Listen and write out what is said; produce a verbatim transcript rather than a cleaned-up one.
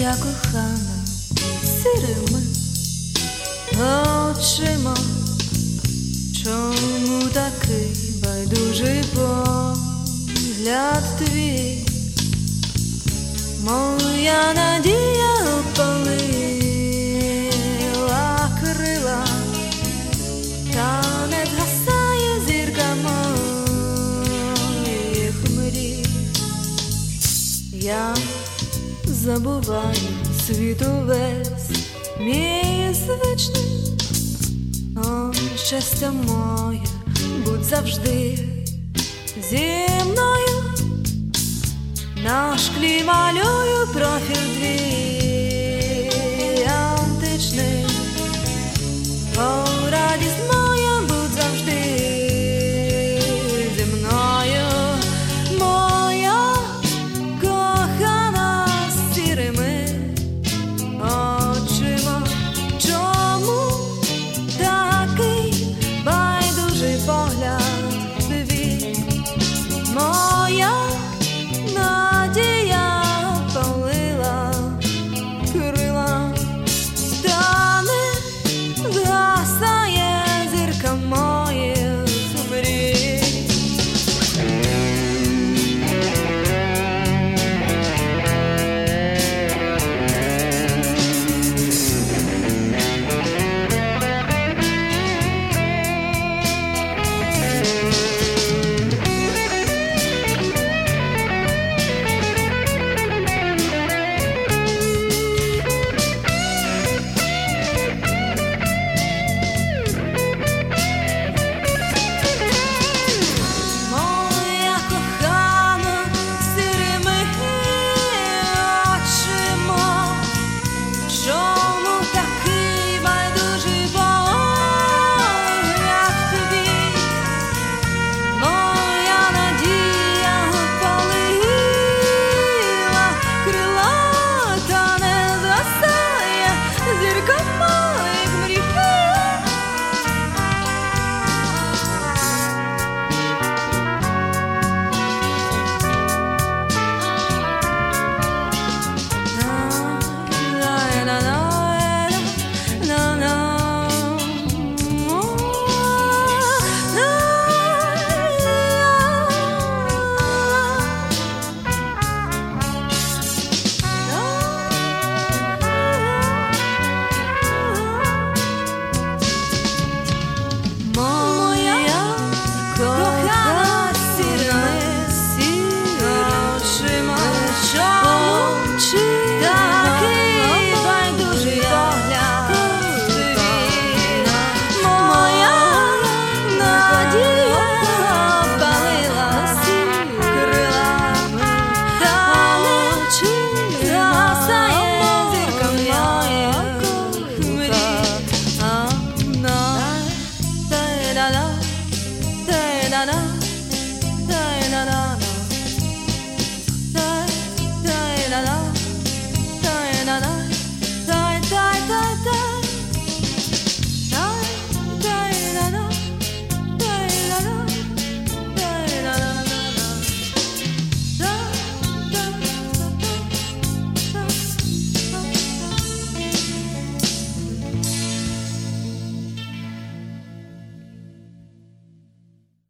Моя кохана сірими очима, чому такий байдужий погляд твій? Моя надія опалила крила, та не згасає зірка моїх мрій. Я забуваю світ увесь мій звичний. О, щастя моє, будь завжди зі мною. На шклі малюю профіль твій античний. О, радість моя, будь завжди зі мною. Моя кохана сірими очима, чому такий байдужий погляд твій? Моя надія палила крила, та не згасає зірка моїх мрій. Кохана сірими очима,